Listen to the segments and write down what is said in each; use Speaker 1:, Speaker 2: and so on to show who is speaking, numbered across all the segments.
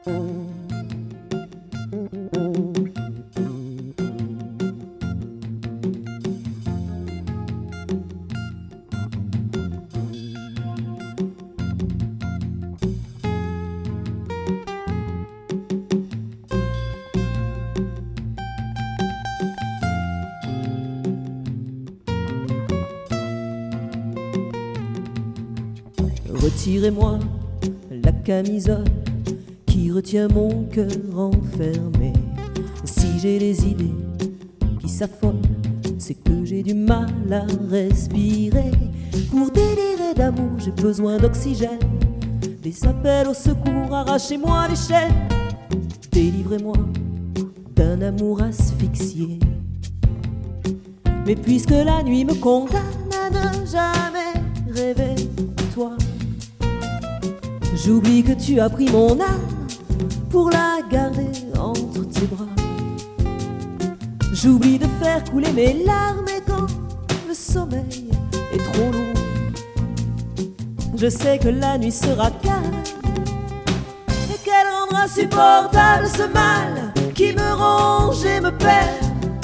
Speaker 1: Retirez-moi la camisole qui retient mon cœur enfermé. Si j'ai les idées qui s'affolent, c'est que j'ai du mal à respirer. Pour délirer d'amour, j'ai besoin d'oxygène. Des appels au secours, arrachez-moi les chaînes. Délivrez-moi d'un amour asphyxié. Mais puisque la nuit me condamne à ne jamais rêver de toi, j'oublie que tu as pris mon âme pour la garder entre tes bras. J'oublie de faire couler mes larmes et quand le sommeil est trop lourd, je sais que la nuit sera calme et qu'elle rendra supportable ce mal qui me ronge et me perd.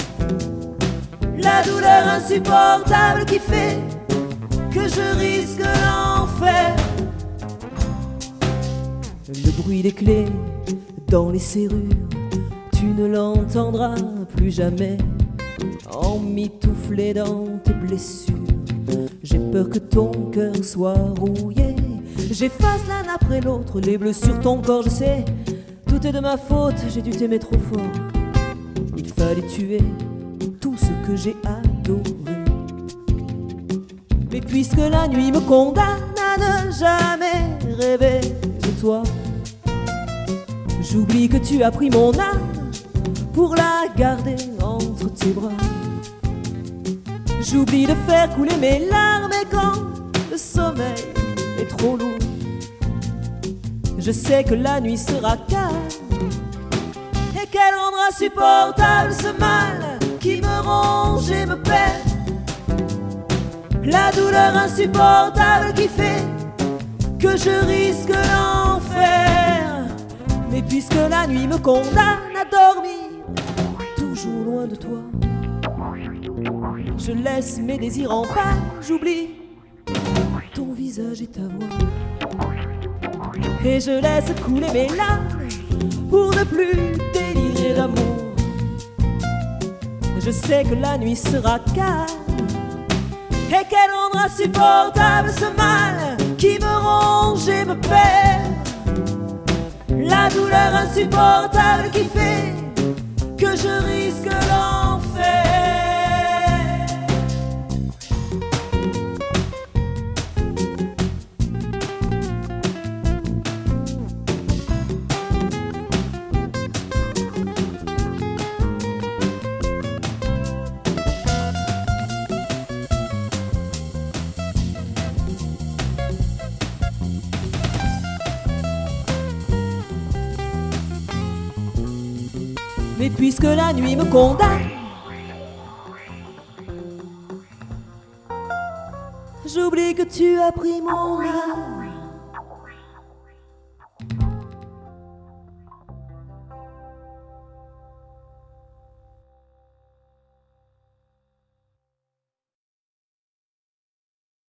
Speaker 1: La douleur insupportable qui fait que je risque l'enfer. Le bruit des clés dans les serrures, tu ne l'entendras plus jamais. Emmitouflé dans tes blessures, j'ai peur que ton cœur soit rouillé. J'efface l'un après l'autre les bleus sur ton corps, je sais, tout est de ma faute, j'ai dû t'aimer trop fort. Il fallait tuer tout ce que j'ai adoré. Mais puisque la nuit me condamne à ne jamais rêver de toi, j'oublie que tu as pris mon âme pour la garder entre tes bras. J'oublie de faire couler mes larmes et quand le sommeil est trop lourd, je sais que la nuit sera calme et qu'elle rendra supportable ce mal qui me ronge et me perd. La douleur insupportable qui fait que je risque l'enfer. Mais puisque la nuit me condamne à dormir toujours loin de toi, je laisse mes désirs en paix, j'oublie ton visage et ta voix, et je laisse couler mes larmes pour ne plus délirer d'amour. Je sais que la nuit sera calme et qu'elle rendra supportable ce mal qui me ronge et me perd. La douleur insupportable qui fait que je risque l'enfer. Mais puisque la nuit me condamne, j'oublie que tu as pris mon âme